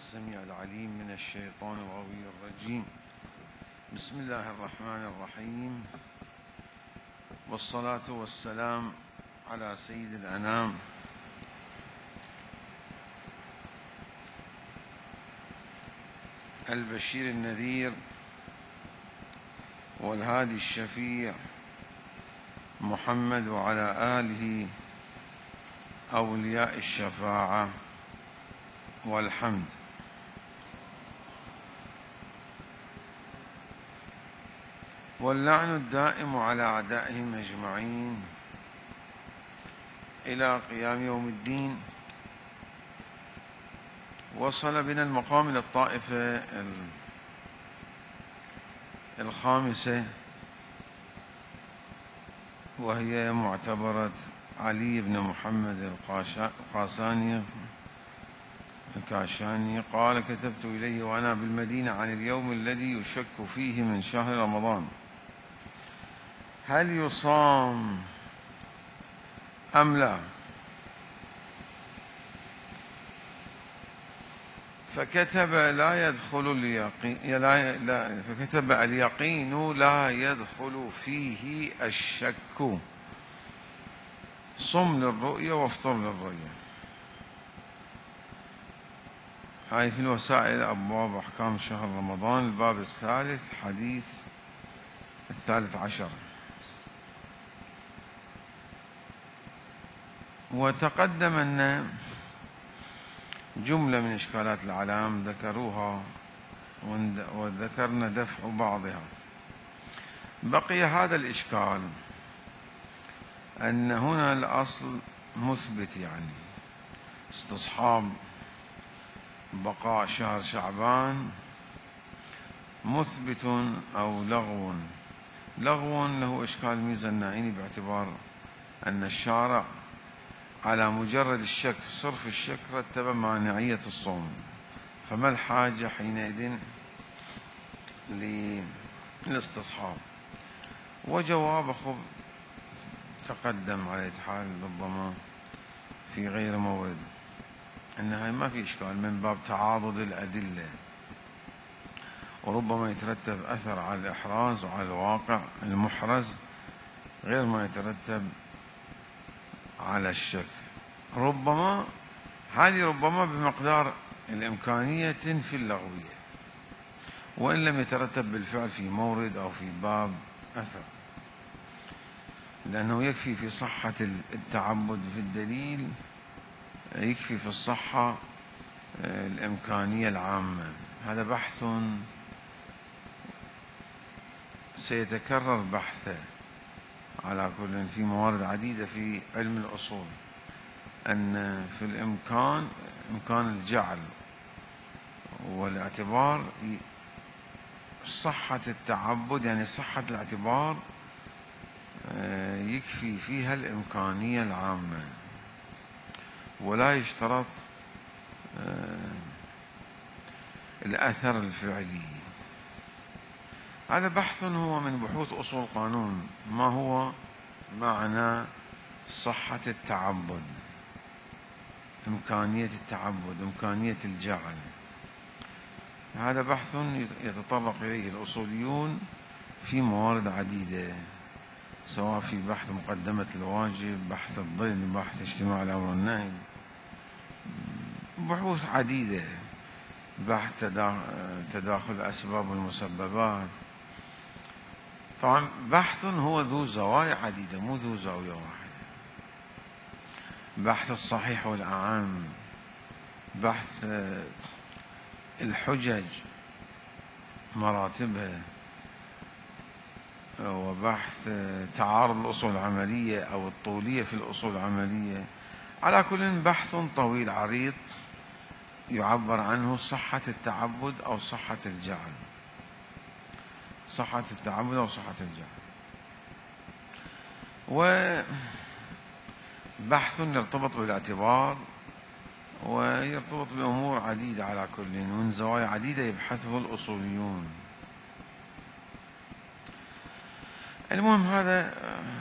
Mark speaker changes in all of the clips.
Speaker 1: السميع العليم من الشيطان الغوي الرجيم. بسم الله الرحمن الرحيم، والصلاة والسلام على سيد الأنام البشير النذير والهادي الشفيع محمد، وعلى آله أولياء الشفاعة والحمد. واللعن الدائم على أعدائهم أجمعين إلى قيام يوم الدين. وصل بنا المقام إلى الطائفة الخامسة، وهي معتبرة علي بن محمد الكاشاني. قال: كتبت إليه وأنا بالمدينة عن اليوم الذي يشك فيه من شهر رمضان، هل يصام أم لا؟ فكتب فكتب: اليقين لا يدخل فيه الشك، صم للرؤية وافطر للرؤية. هاي في الوسائل، أبواب أحكام شهر رمضان، الباب الثالث، حديث 13. وتقدم أن جملة من إشكالات العلام ذكروها وذكرنا دفع بعضها. بقي هذا الإشكال، أن هنا الأصل مثبت، يعني استصحاب بقاء شهر شعبان مثبت أو لغو. لغو له إشكال ميزة النائني، باعتبار أن الشارع على مجرد الشك، صرف الشك، رتب مانعية الصوم، فما الحاجة حينئذ للاستصحاب؟ وجواب تقدم على حال، ربما في غير مورد، أنها ما في إشكال من باب تعاضد الأدلة، وربما يترتب أثر على الإحراز وعلى الواقع المحرز غير ما يترتب على الشك. ربما بمقدار الإمكانية تنفي اللغوية، وإن لم يترتب بالفعل في مورد أو في باب أثر، لأنه يكفي في صحة التعبد في الدليل، يكفي في الصحة الإمكانية العامة. هذا بحث سيتكرر بحثه على كل في موارد عديدة في علم الأصول، أن في إمكان الجعل والاعتبار، صحة التعبد يعني صحة الاعتبار يكفي فيها الإمكانية العامة، ولا يشترط الأثر الفعلي. هذا بحث هو من بحوث أصول القانون، ما هو معنى صحة التعبد، إمكانية التعبد، إمكانية الجعل. هذا بحث يتطرق إليه الأصوليون في موارد عديدة، سواء في بحث مقدمة الواجب، بحث الضد، بحث اجتماع الأمر والنهي، بحوث عديدة، بحث تداخل الأسباب والمسببات. طبعا بحث هو ذو زوايا عديدة، مو ذو زاوية واحدة. بحث الصحيح والأعم، بحث الحجج مراتبها، وبحث تعارض الأصول العملية أو الطولية في الأصول العملية. على كل بحث طويل عريض يعبر عنه صحة التعبد أو صحة الجعل، صحة التعبد أو صحة الجعل. وبحث يرتبط بالاعتبار ويرتبط بأمور عديدة، على كل من زوايا عديدة يبحثه الأصوليون. المهم، هذا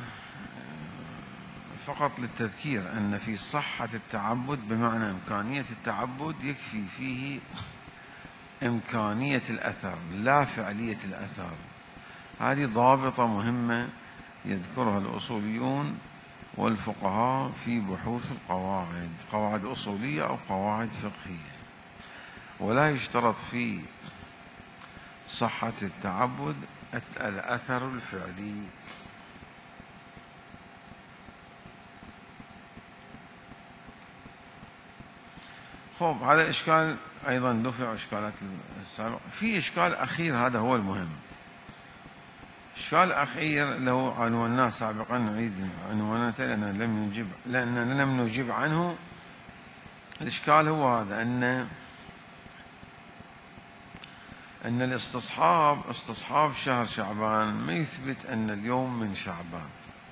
Speaker 1: فقط للتذكير أن في صحة التعبد بمعنى إمكانية التعبد يكفي فيه إمكانية الأثر لا فعلية الأثر. هذه ضابطة مهمة يذكرها الأصوليون والفقهاء في بحوث القواعد، قواعد أصولية أو قواعد فقهية. ولا يشترط في صحة التعبد الأثر الفعلي. خب، هذا إشكال أيضا دفع إشكالات السابقة. في إشكال أخير، هذا هو المهم. إشكال أخير لو عنواناه سابقا، نعيد عنواناته لأننا لم نجيب عنه. الإشكال هو هذا، أن استصحاب شهر شعبان ما يثبت أن اليوم من شعبان.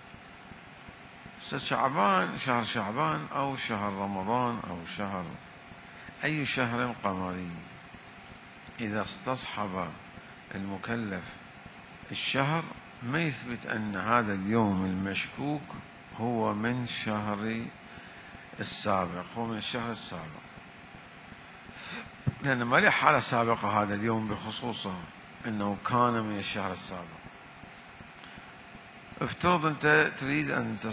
Speaker 1: شهر شعبان أو شهر رمضان أو أي شهر قمري، إذا استصحب المكلف الشهر ما يثبت أن هذا اليوم المشكوك هو من الشهر السابق، لأن ما له حالة سابقة هذا اليوم بخصوصه أنه كان من الشهر السابق. افترض أنت تريد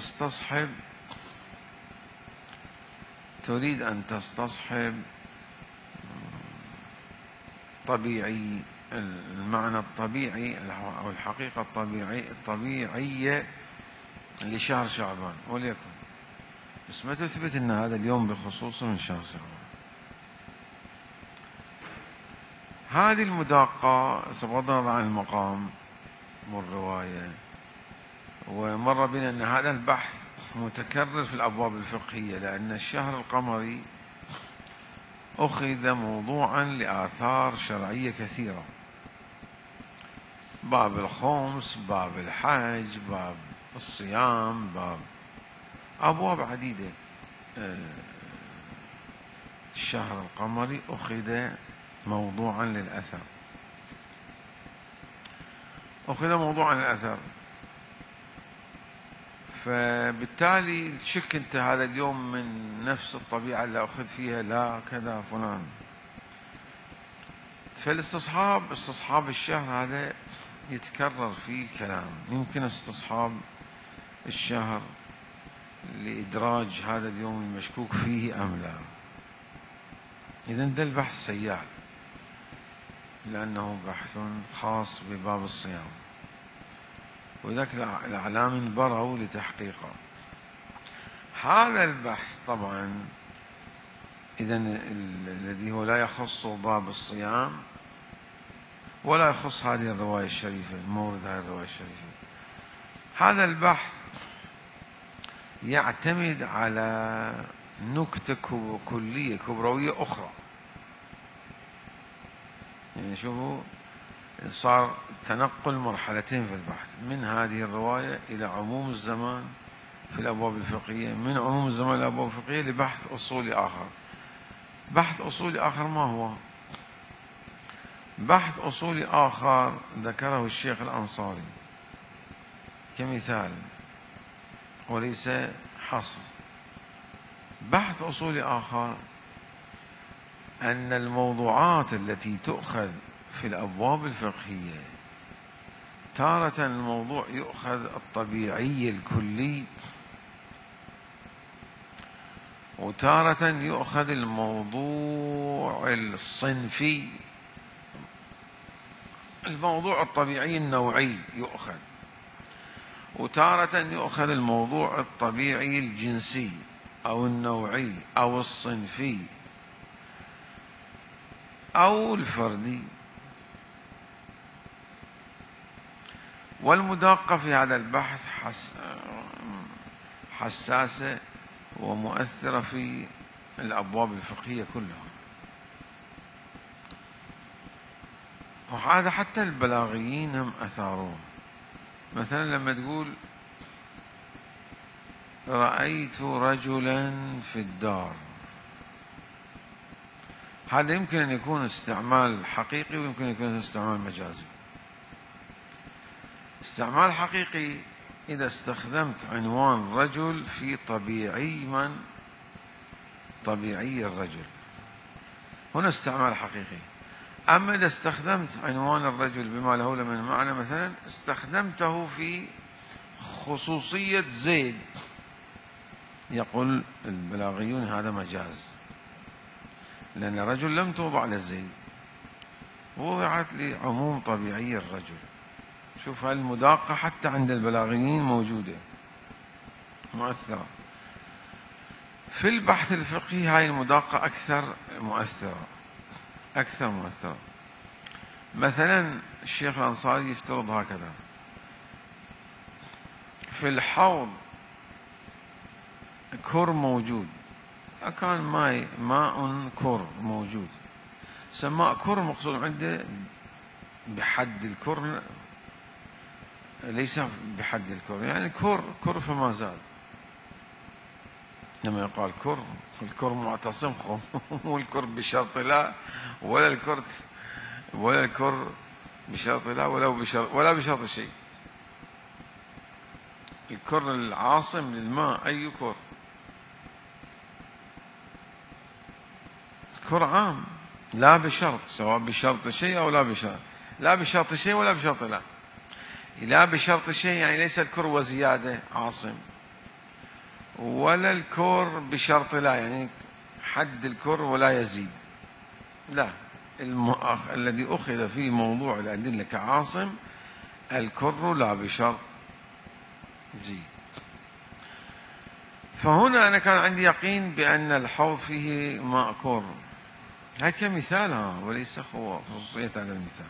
Speaker 1: أن تستصحب طبيعي، المعنى الطبيعي أو الحقيقة الطبيعية لشهر شعبان وليكن، بس ما تثبت أن هذا اليوم بخصوصه من شهر شعبان. هذه المداقة بغض النظر عن المقام والرواية، ومر بنا أن هذا البحث متكرر في الأبواب الفقهية، لأن الشهر القمري أخذ موضوعا لآثار شرعية كثيرة، باب الخمس، باب الحج، باب الصيام، باب أبواب عديدة. الشهر القمري أخذ موضوعا للأثر، فبالتالي تشك أنت هذا اليوم من نفس الطبيعة اللي أخذ فيها، لا كذا فلان. استصحاب الشهر هذا يتكرر فيه الكلام. يمكن استصحاب الشهر لإدراج هذا اليوم المشكوك فيه أم لا. إذن ده البحث سيال، لأنه بحث خاص بباب الصيام، وذاك الأعلام بروا لتحقيقه. هذا البحث طبعا إذن الذي هو لا يخص باب الصيام ولا يخص هذه الرواية الشريفة، مورد هذه الرواية الشريفة. هذا البحث يعتمد على نكتة كلية كبروية أخرى. يعني شوفوا، صار تنقل مرحلتين في البحث، من هذه الرواية إلى عموم الزمان في الأبواب الفقهية، من عموم الزمان إلى الأبواب الفقهية لبحث أصولي آخر. بحث أصولي آخر ما هو؟ بحث أصولي آخر ذكره الشيخ الأنصاري كمثال وليس حصر. بحث أصولي آخر أن الموضوعات التي تؤخذ في الأبواب الفقهية تارة الموضوع يؤخذ الطبيعي الكلي، وتارة يؤخذ الموضوع الصنفي، الموضوع الطبيعي النوعي يؤخذ، وتارة يؤخذ الموضوع الطبيعي الجنسي أو النوعي أو الصنفي أو الفردي. والمداقة في هذا البحث حساسة ومؤثرة في الأبواب الفقهية كلها. وهذا حتى البلاغيين هم أثاروه. مثلا لما تقول رأيت رجلا في الدار، هذا يمكن أن يكون استعمال حقيقي ويمكن أن يكون استعمال مجازي. استعمال حقيقي إذا استخدمت عنوان رجل في طبيعي الرجل، هنا استعمال حقيقي. أما إذا استخدمت عنوان الرجل بما له من معنى، مثلا استخدمته في خصوصية زيد، يقول البلاغيون هذا مجاز، لأن الرجل لم توضع للزيد، وضعت لعموم طبيعي الرجل. شوف هالمداقة حتى عند البلاغيين موجودة مؤثرة. في البحث الفقهي هاي المداقة أكثر مؤثرة. مثلا الشيخ الأنصاري يفترض هكذا: في الحوض كر موجود، كان ماء كر موجود، سماء كر مقصود عنده بحد الكر، ليس بحد الكر، يعني كر فما زال. لما يقال كر، الكر معتصم، مو الكر بشرط لا، ولا الكر بشرط لا، ولا بشرط شيء. الكر العاصم للماء أي كر؟ كر عام، لا بشرط، سواء بشرط شيء أو لا بشرط، لا بشرط شيء ولا بشرط لا. لا بشرط شيء يعني ليس الكر وزيادة عاصم، ولا الكر بشرط لا يعني حد الكر ولا يزيد، لا. الذي أخذ في موضوع الأدلة كعاصم الكر لا بشرط. جيد. فهنا أنا كان عندي يقين بأن الحوض فيه ماء كر، هاي كمثال وليس خصوصية على المثال.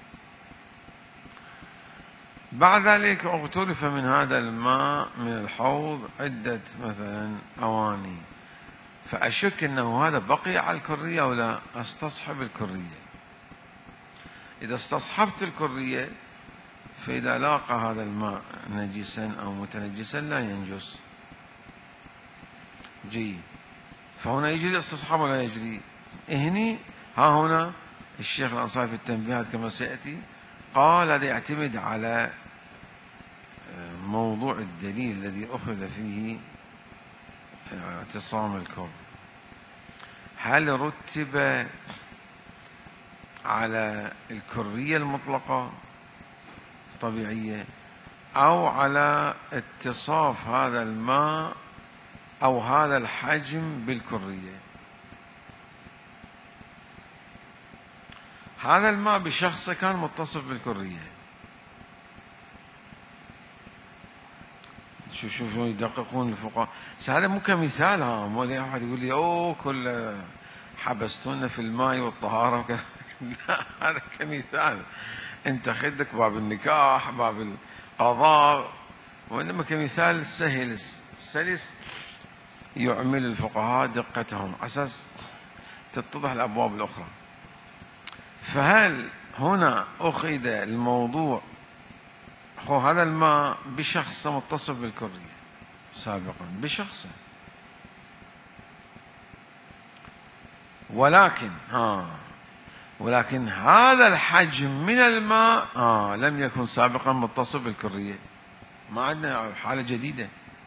Speaker 1: بعد ذلك اغترف من هذا الماء من الحوض عدة مثلا أواني، فأشك أنه هذا بقي على الكرية أو لا، أستصحب الكرية. إذا استصحبت الكرية فإذا لاقى هذا الماء نجسا أو متنجسا لا ينجس. جيد. فهنا يجري الاستصحاب ولا يجري؟ هنا الشيخ الأنصاري في التنبيهات كما سيأتي قال هذا يعتمد على موضوع الدليل الذي أخذ فيه اعتصام الكر، هل رتب على الكرية المطلقة طبيعية أو على اتصاف هذا الماء أو هذا الحجم بالكرية؟ هذا الماء بشخصه كان متصف بالكرية. شوفوا يدققون الفقهاء. هذا مو كمثال، مو لي أحد يقول لي أوه كل حبستونا في الماء والطهارة وكذا. لا، هذا كمثال، أنت خدك باب النكاح باب القضاء، وإنما كمثال سلس يعمل الفقهاء دقتهم على أساس تتضح الأبواب الأخرى. فهل هنا أخذ الموضوع هذا الماء بشخصه متصف بالكرية سابقا بشخصه، ولكن هذا الحجم من الماء لم يكن سابقا متصف بالكرية، ما عندنا حالة جديدة.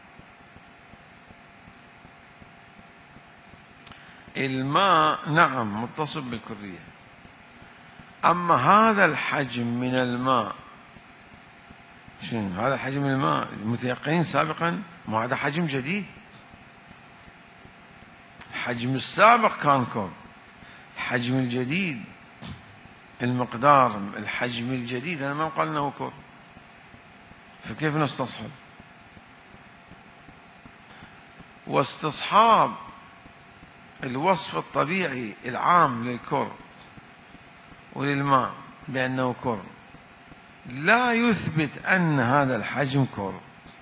Speaker 1: الماء نعم متصف بالكرية، أما هذا الحجم من الماء، شنو هذا الحجم من الماء؟ المتيقنين سابقا ما هذا حجم جديد، الحجم السابق كان كر، الحجم الجديد المقدار الحجم الجديد أنا ما قال أنه كر، فكيف نستصحب؟ واستصحاب الوصف الطبيعي العام للكر وللماء بأنه كر لا يثبت أن هذا الحجم كر.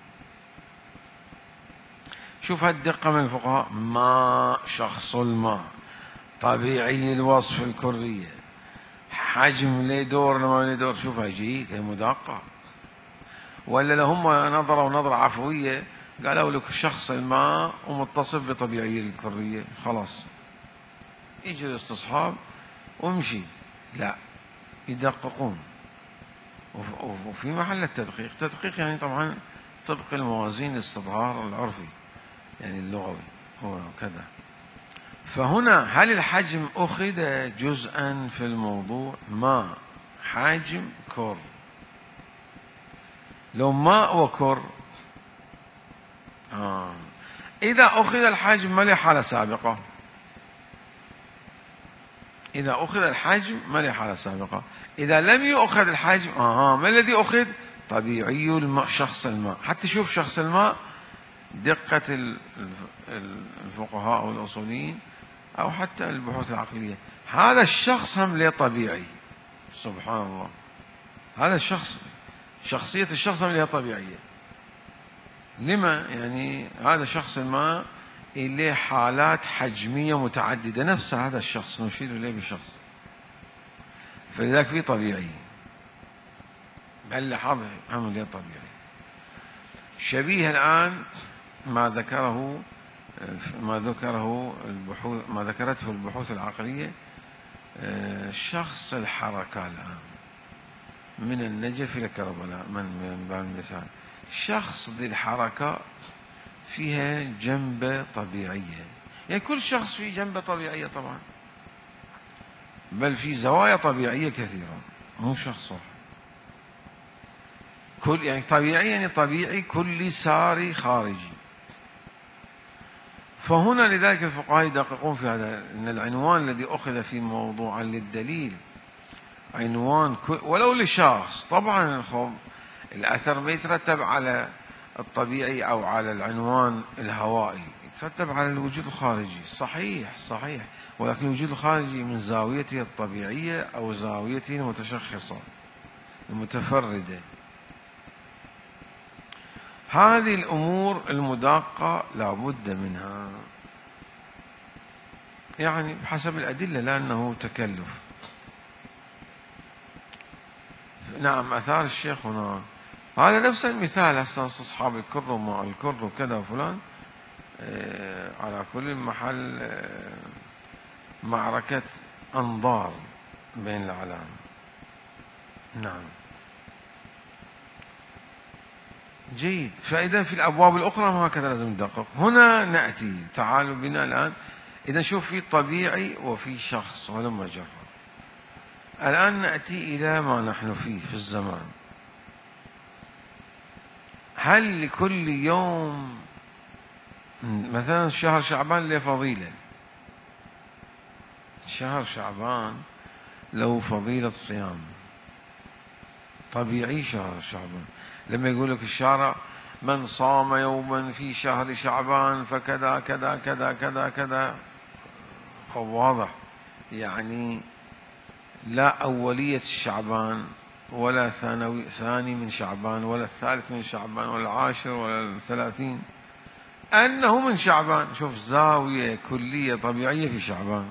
Speaker 1: شوف هالدقة من الفقهاء، ماء شخص الماء طبيعي الوصف الكرية، حجم له دور ما له دور، شوف هاي مدقة. ولا لهم نظروا نظرة عفوية قالوا لك شخص الماء ومتصف بطبيعي الكرية خلاص يجي الاستصحاب وامشي، لا، يدققون. وفي محل التدقيق، تدقيق يعني طبعا طبق الموازين الاستظهار العرفي يعني اللغوي وكذا، فهنا هل الحجم أخذ جزءا في الموضوع؟ ماء، حجم، كر. لو ماء وكر إذا أخذ الحجم ما له حالة سابقة. إذا أخذ الحجم ما له حالة سابقة. إذا لم يؤخذ الحجم ما الذي أخذ؟ طبيعي الماء، شخص الماء. حتى شوف شخص الماء، دقة الفقهاء والأصوليين أو حتى البحوث العقلية، هذا الشخص هم له طبيعي. سبحان الله، هذا الشخص، شخصية الشخص هم له طبيعية. لما؟ يعني هذا شخص الماء إليه حالات حجمية متعددة، نفس هذا الشخص نشير إليه بشخص، فلذلك في طبيعي. بل حاضر عمل طبيعي. شبيه الآن ما ذكره البحوث، ما ذكرته البحوث العقلية، شخص الحركة الآن من النجف إلى كربلاء، من باب المثال، شخص ذي الحركة فيها جنبة طبيعية. يعني كل شخص فيه جنبة طبيعية طبعا، بل في زوايا طبيعية كثيرة، مو شخص واحد. يعني طبيعي، يعني طبيعي كلي ساري خارجي. فهنا لذلك الفقهاء يدققون في هذا، أن العنوان الذي أخذ في موضوعا للدليل عنوان ولو لشخص. طبعا الأثر ما يترتب على الطبيعي أو على العنوان الهوائي، يترتب على الوجود الخارجي. صحيح صحيح، ولكن الوجود الخارجي من زاويته الطبيعية أو زاويته المتشخصة المتفردة. هذه الأمور المدققة لا بد منها، يعني بحسب الأدلة، لأنه تكلف. نعم، أثار الشيخ هنا هذا نفس المثال. هسه أصحاب الكر وما الكر وكذا فلان، على كل محل معركة أنظار بين العلام. نعم جيد. فإذا في الأبواب الأخرى ما هكذا لازم ندقق. هنا نأتي، تعالوا بنا الآن، إذا شوف في طبيعي وفي شخص ولما جرى. الآن نأتي إلى ما نحن فيه في الزمان. هل لكل يوم، مثلا شهر شعبان له فضيلة، شهر شعبان له فضيلة صيام طبيعي. شهر شعبان لما يقول لك الشارع من صام يوما في شهر شعبان فكذا كذا كذا كذا كذا، واضح يعني لا أولية شعبان ولا ثاني من شعبان ولا الثالث من شعبان ولا العاشر ولا 30، أنه من شعبان. شوف زاوية كلية طبيعية في شعبان.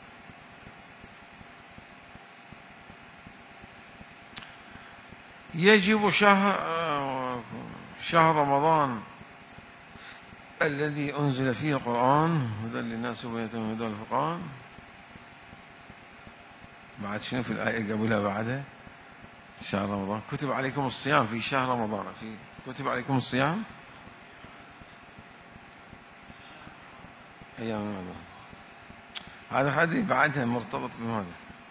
Speaker 1: يجب شهر رمضان الذي أنزل فيه القرآن هدى للناس وبينة من الهدى والفرقان. بعد شنو في الآية قبلها بعدها؟ شهر رمضان كتب عليكم الصيام في شهر رمضان، في كتب عليكم الصيام أيام رمضان. هذا بعدها مرتبط بماذا؟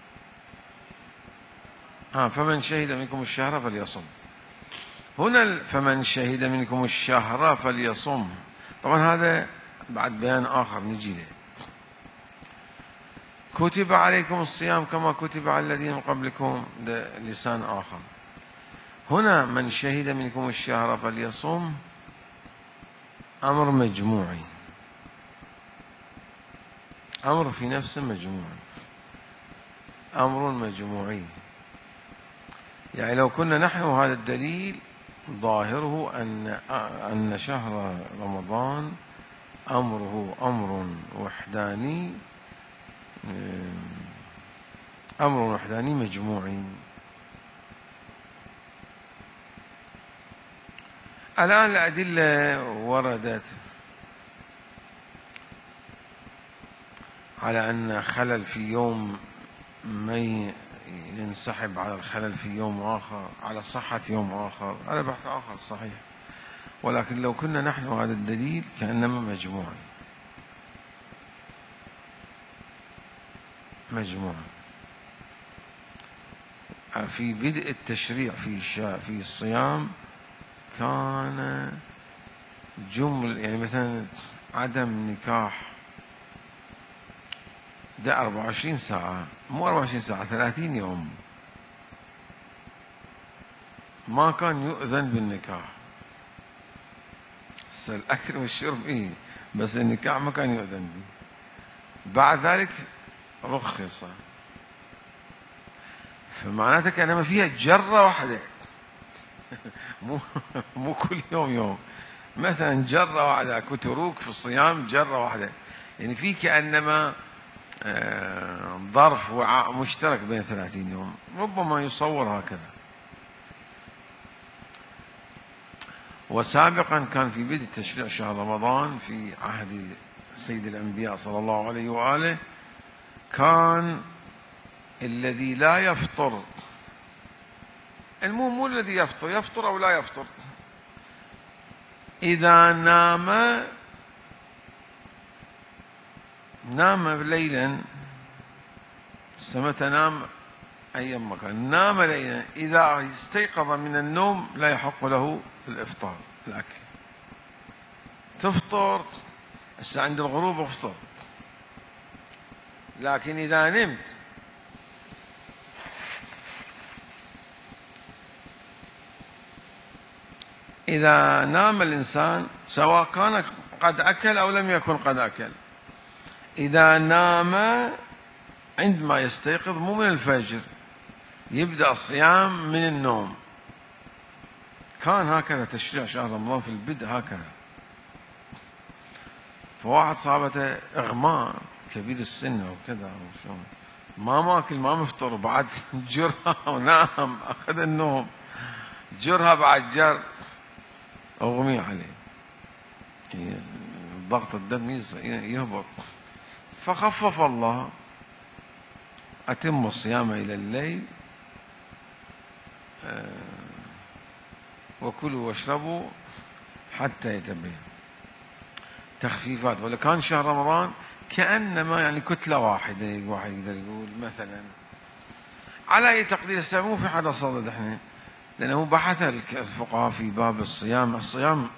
Speaker 1: فمن شهد منكم الشهر فليصم. هنا فمن شهد منكم الشهر فليصم، طبعا هذا بعد بيان آخر نجي له. كتب عليكم الصيام كما كتب على الذين من قبلكم، ده لسان آخر. هنا من شهد منكم الشهر فليصم أمر مجموعي، أمر في نفسه مجموعي، أمر مجموعي. يعني لو كنا نحن هذا الدليل ظاهره أن شهر رمضان أمره أمر وحداني، أمر وحداني مجموعي. الآن الأدلة وردت على أن خلل في يوم ما ينسحب على الخلل في يوم آخر، على صحة يوم آخر، هذا بحث آخر صحيح. ولكن لو كنا نحن هذا الدليل كأنما مجموعي. مجموعة. في بدء التشريع في الصيام كان جمل، يعني مثلا عدم نكاح ده 24 ساعة، مو 24 ساعة، 30 يوم ما كان يؤذن بالنكاح. الأكل والشرب إيه، بس النكاح ما كان يؤذن به. بعد ذلك رخص، فمعناته كأنما فيها جرة واحدة مو كل يوم مثلا جرة واحدة، أكو تروك في الصيام جرة واحدة، يعني في كأنما ظرف وعاء مشترك بين 30 يوم، ربما يصور هكذا. وسابقا كان في بدء تشريع شهر رمضان في عهد سيد الأنبياء صلى الله عليه وآله، كان الذي لا يفطر، مو الذي يفطر أو لا يفطر، إذا نام ليلا، متى نام أي مكان، نام ليلا، إذا استيقظ من النوم لا يحق له الإفطار، الأكل. تفطر هسه عند الغروب افطر، لكن إذا نمت إذا نام الإنسان سواء كان قد أكل أو لم يكن قد أكل، إذا نام عندما يستيقظ مو من الفجر، يبدأ الصيام من النوم. كان هكذا تشريع شهر رمضان في البدء هكذا. فواحد صابته إغماء كبير السن أو كذا، ما ماكل ما مفطر، وبعد جرها ونام، أخذ النوم، جرها بعد جر، أغمي عليه، ضغط الدم يهبط، فخفف الله: أتم الصيام إلى الليل وكلوا واشربوا حتى يتبين. تخفيفات. ولا كان شهر رمضان كأنما يعني كتلة واحدة، واحد يقدر يقول مثلا على أي تقدير. مو في حدا صدد احنا، لأنه بحث الفقهاء في باب الصيام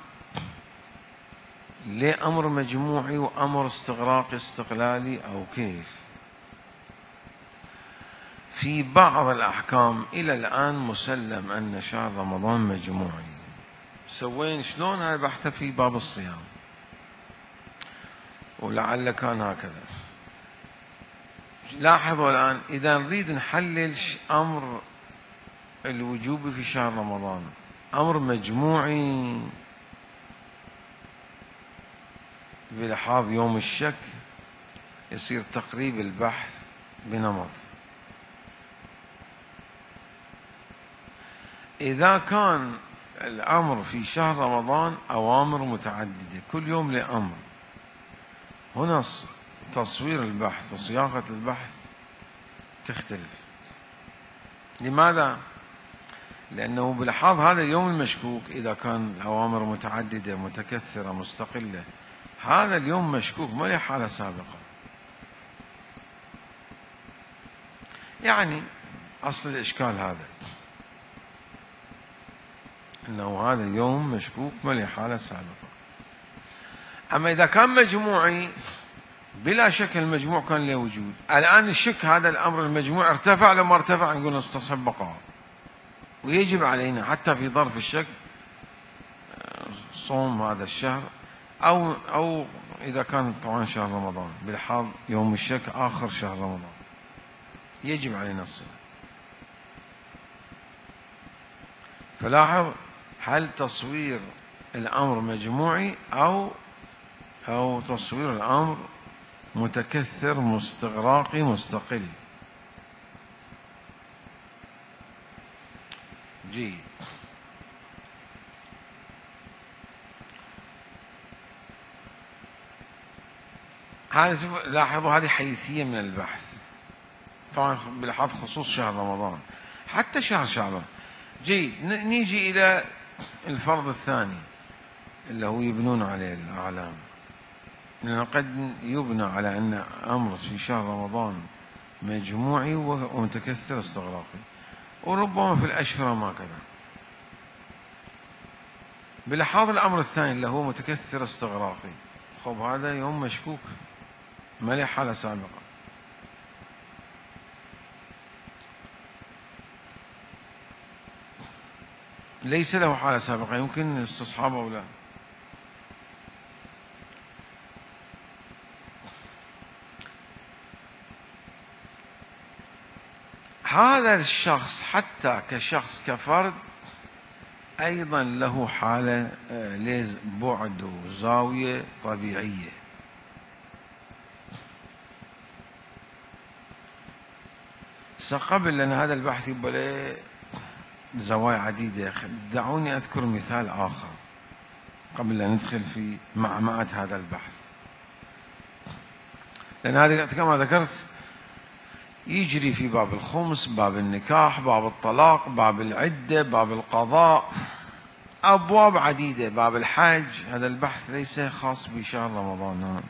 Speaker 1: ليه أمر مجموعي وأمر استغراقي استقلالي أو كيف. في بعض الأحكام إلى الآن مسلم أن شهر رمضان مجموعي. سوين شلون هذا بحث في باب الصيام، ولعل كان هكذا. لاحظوا الآن إذا نريد نحلل أمر الوجوب في شهر رمضان، أمر مجموعي بلحاظ يوم الشك، يصير تقريب البحث بنمط. إذا كان الأمر في شهر رمضان أوامر متعددة كل يوم لأمر، هنا تصوير البحث وصياغة البحث تختلف. لماذا؟ لأنه بلحاظ هذا اليوم المشكوك، إذا كان الأوامر متعددة متكثرة مستقلة، هذا اليوم مشكوك ما له حالة سابقة. يعني أصل الإشكال هذا، أنه هذا اليوم مشكوك ما له حالة سابقة. أما إذا كان مجموعي بلا شك المجموع كان له وجود. الآن الشك هذا الأمر المجموع ارتفع لما ارتفع، نقول نستصحب بقاء، ويجب علينا حتى في ظرف الشك صوم هذا الشهر، أو إذا كان طبعا شهر رمضان بلحاظ يوم الشك آخر شهر رمضان يجب علينا الصيام. فلاحظ، هل تصوير الأمر مجموعي أو تصوير الأمر متكثر مستغراقي مستقل. جيد. لاحظوا هذه حيثية من البحث، طبعا بلحاظ خصوص شهر رمضان، حتى شهر شعبان. جيد. نيجي إلى الفرض الثاني اللي هو يبنون عليه الأعلام، لأنه قد يبنى على أن أمر في شهر رمضان مجموعي ومتكثر استغراقي، وربما في الأشهر ما كذا. بلحاظ الأمر الثاني اللي هو متكثر استغراقي، خب هذا يوم مشكوك، ما له حالة سابقة. ليس له حالة سابقة، يمكن استصحاب أو لا. هذا الشخص حتى كشخص كفرد أيضا له حالة بعد وزاوية طبيعية. قبل أن هذا البحث يبقى له زوايا عديدة، دعوني أذكر مثال آخر قبل أن ندخل في معمعة هذا البحث، لأن هذا كما ذكرت يجري في باب الخمس، باب النكاح، باب الطلاق، باب العدة، باب القضاء، أبواب عديدة، باب الحج. هذا البحث ليس خاص بشهر رمضان،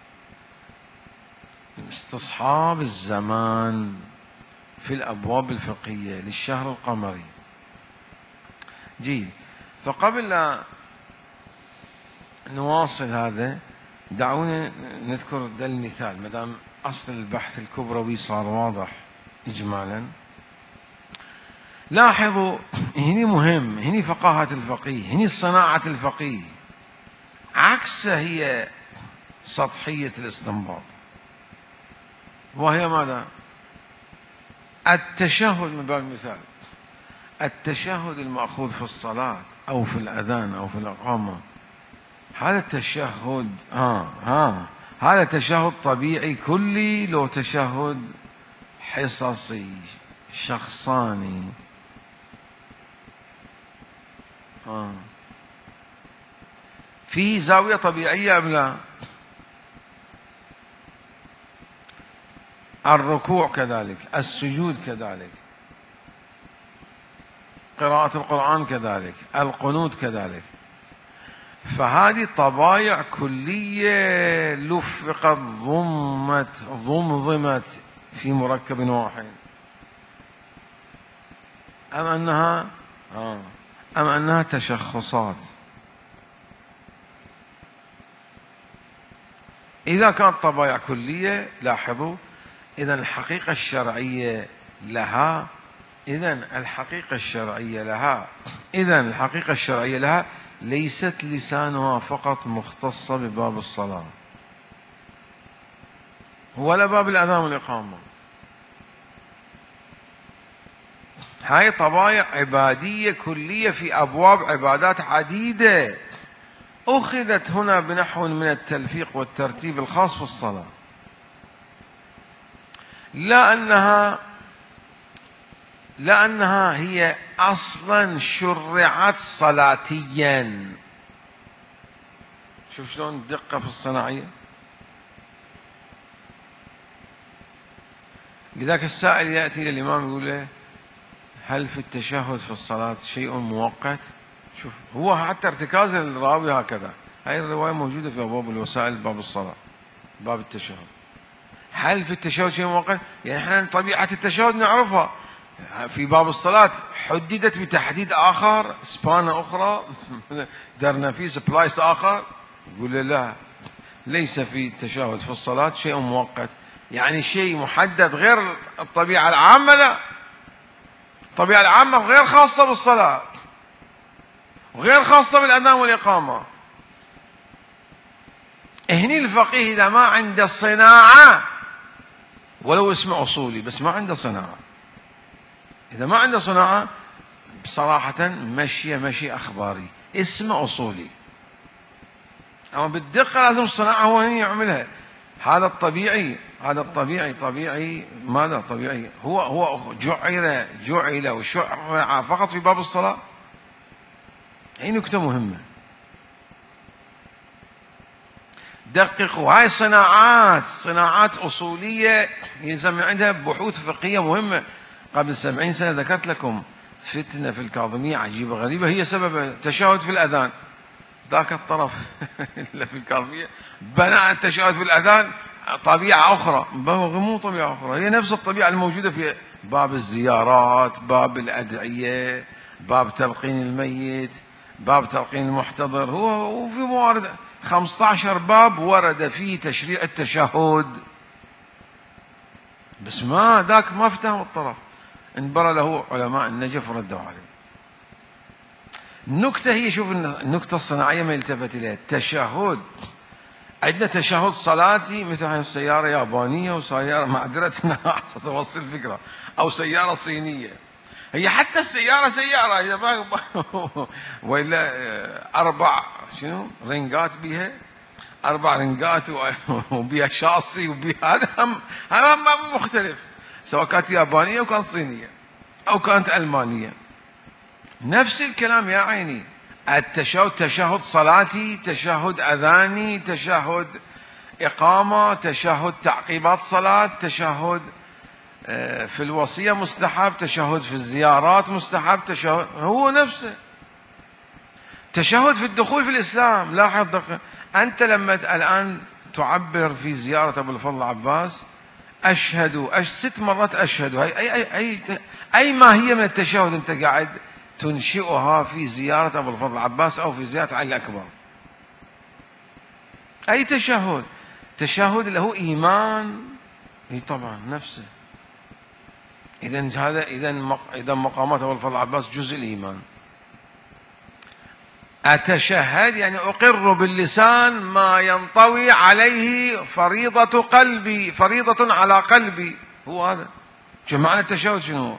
Speaker 1: استصحاب الزمان في الأبواب الفقهية للشهر القمري. جيد، فقبل لا نواصل هذا دعونا نذكر ده المثال، مدام أصل البحث الكبروي صار واضح إجمالا. لاحظوا هني مهم، هني فقاهة الفقيه، هني صناعة الفقيه، عكس هي سطحية الاستنباط، وهي ماذا؟ التشهد. من باب المثال التشهد المأخوذ في الصلاة أو في الأذان أو في الإقامة، هذا التشهد هذا تشهد طبيعي كلي، لو تشهد حصصي شخصاني. فيه زاوية طبيعية أم لا؟ الركوع كذلك، السجود كذلك، قراءة القرآن كذلك، القنوت كذلك. فهذه طبايع كلية لفقت ضمضمت في مركب واحد، أم أنها تشخصات؟ إذا كانت طبايع كلية لاحظوا إذن الحقيقة الشرعية لها الحقيقة الشرعية لها ليست لسانها فقط مختصة بباب الصلاة ولا باب الأذان والإقامة. هاي طبايع عبادية كلية في أبواب عبادات عديدة أخذت هنا بنحو من التلفيق والترتيب الخاص في الصلاة، لا أنها هي أصلا شرعت صلاتيا. شوف شلون الدقة في الصناعية. لذلك السائل يأتي إلى الإمام يقول له هل في التشهد في الصلاة شيء مؤقت؟ شوف هو حتى ارتكاز الراوي هكذا، هاي الرواية موجودة في أبواب الوسائل باب الصلاة باب التشهد. هل في التشهد شيء مؤقت؟ يعني احنا طبيعة التشهد نعرفها، في باب الصلاة حددت بتحديد آخر، سبانة أخرى، درنا فيه سبلايس آخر. يقول لا، ليس في التشهد في الصلاة شيء مؤقت، يعني شيء محدد غير الطبيعة العامة. لا، الطبيعة العامة غير خاصة بالصلاة وغير خاصة بالأذان والإقامة. هني الفقيه إذا ما عنده صناعة، ولو اسمه أصولي بس ما عنده صناعة، إذا ما عنده صناعة بصراحة مشي أخباري، اسمه أصولي، أما بالدقة لازم الصناعة هو هني يعملها. هذا الطبيعي طبيعي ماذا طبيعي؟ هو جعل وشرع فقط في باب الصلاة. هي نكتة مهمة، دققوا. هاي صناعات أصولية يلزم عندها بحوث فقهية مهمة. قبل 70 سنة ذكرت لكم فتنة في الكاظمية عجيبة غريبة، هي سبب تشهد في الأذان. ذاك الطرف اللي في الكاظمية بنى التشهد في الأذان طبيعة أخرى، مو طبيعة أخرى، هي نفس الطبيعة الموجودة في باب الزيارات، باب الأدعية، باب تلقين الميت، باب تلقين المحتضر. هو في موارد 15 باب ورد فيه تشريع التشهد، بس ما ذاك ما فتهم الطرف، انبرى له علماء النجف وردوا عليه. النكتة هي، شوف النكتة الصناعية ما يلتفت إليها، التشهد. عندنا تشهد صلاتي مثل هاي السيارة يابانية وسيارة معذرتنا عشان أوصل الفكرة، أو سيارة صينية. هي حتى السيارة سيارة إذا ما وإلا 4 رنجات بها، 4 رنجات وبها شاصي وبها، هذا ما مختلف، سواء كانت يابانية أو كانت صينية أو كانت ألمانية، نفس الكلام يا عيني. التشهد تشهد صلاتي، تشهد أذاني، تشهد إقامة، تشهد تعقيبات صلاة، تشهد في الوصية مستحب، تشهد في الزيارات مستحب، تشهد هو نفسه. تشهد في الدخول في الإسلام. لاحظ دقيقة، أنت لما الآن تعبر في زيارة أبو الفضل العباس أشهد 6 مرات أشهد، أي ماهية من التشهد أنت قاعد تنشئها في زيارة أبو الفضل العباس أو في زيارة علي الأكبر. أي تشهد، تشهد له إيمان، اي طبعا نفسه. إذا مقامات أبو الفضل العباس جزء الإيمان. أتشهد يعني أقر باللسان ما ينطوي عليه فريضة قلبي، فريضة على قلبي، هو هذا. شو معنى التشهد؟ شنو؟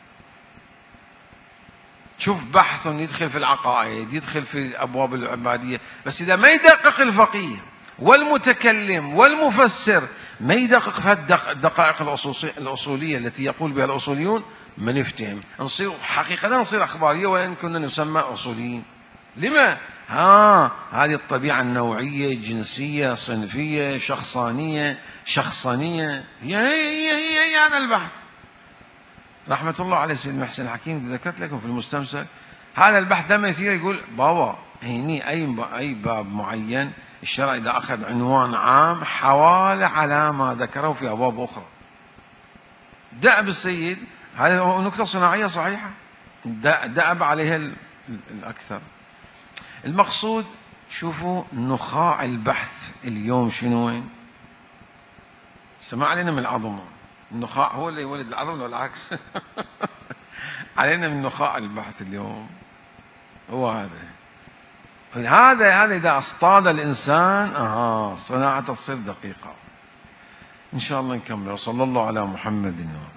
Speaker 1: شوف بحث يدخل في العقائد، يدخل في الأبواب العبادية، بس إذا ما يدقق الفقيه والمتكلم والمفسر، ما يدقق في الدقائق الأصولية التي يقول بها الأصوليون، ما نفتهم، نصير حقيقة نصير أخبارية وإن كنا نسمى أصوليين. لما؟ هذه الطبيعة النوعية، جنسية، صنفية، شخصانية، هي هذا البحث. رحمة الله عليه سيد محسن الحكيم، ذكرت لكم في المستمسك هذا البحث لما يثير يقول بابا هني أي باب معين الشرع إذا أخذ عنوان عام حوال على ما ذكره في أبواب أخرى. دأب السيد، هذا نكتة صناعية صحيحة، دأب عليها الأكثر. المقصود شوفوا نخاع البحث اليوم شنو وين؟ سمع علينا من العظمة، النخاع هو اللي يولد العظم والعكس. علينا من نخاع البحث اليوم هو هذا إذا اصطاد الإنسان صناعة تصير دقيقة. إن شاء الله نكمل. وصلى الله على محمد.